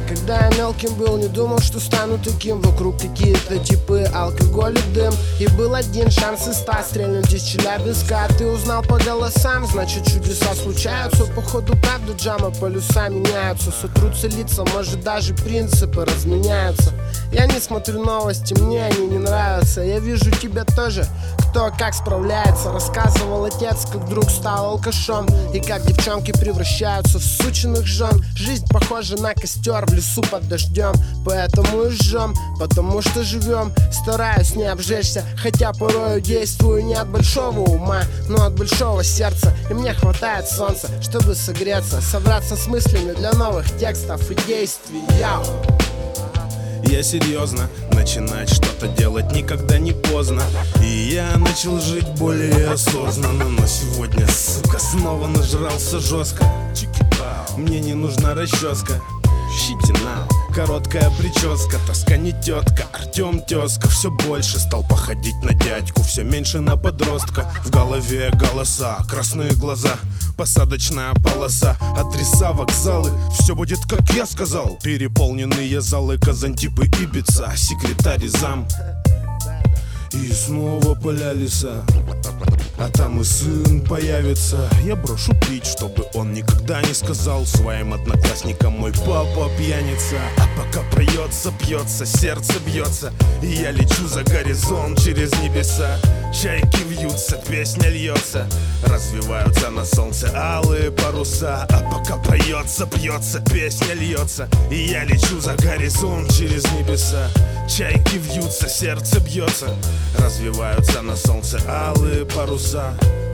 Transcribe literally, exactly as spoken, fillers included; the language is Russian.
Когда я мелким был, не думал, что стану таким. Вокруг какие-то типы, алкоголь и дым. И был один шанс из ста стрельнуть из Челябинска. Ты узнал по голосам, значит чудеса случаются. Походу правда джама, полюса меняются. Сотрутся лица, может даже принципы разменяются. Я не смотрю новости, мне они не нравятся. Я вижу тебя тоже, кто как справляется. Рассказывал отец, как вдруг стал алкашом. И как девчонки превращаются в сученных жен. Жизнь похожа на костер в лесу под дождем. Поэтому и жжем, потому что живем. Стараюсь не обжечься, хотя порою действую не от большого ума, но от большого сердца. И мне хватает солнца, чтобы согреться, собраться с мыслями для новых текстов и действий. Яу. Я серьезно, начинать что-то делать никогда не поздно. И я начал жить более осознанно. Но сегодня, сука, снова нажрался жестко. Мне не нужна расческа, щетина, короткая прическа, тоска не тетка, Артем тезка. Все больше стал походить на дядьку, все меньше на подростка. В голове голоса, красные глаза, посадочная полоса, адреса, вокзалы. Все будет, как я сказал. Переполненные залы, Казантип и Ибица, секретарь и зам. И снова поля леса, а там и сын появится. Я брошу пить, чтобы он никогда не сказал своим одноклассникам: мой папа пьяница. А пока проется, пьется, сердце бьется, и я лечу за горизонт через небеса. Чайки вьются, песня льется, развиваются на солнце алые паруса. А пока проется, пьется, песня льется, и я лечу за горизонт через небеса. Чайки вьются, сердце бьется, развиваются на солнце алые паруса.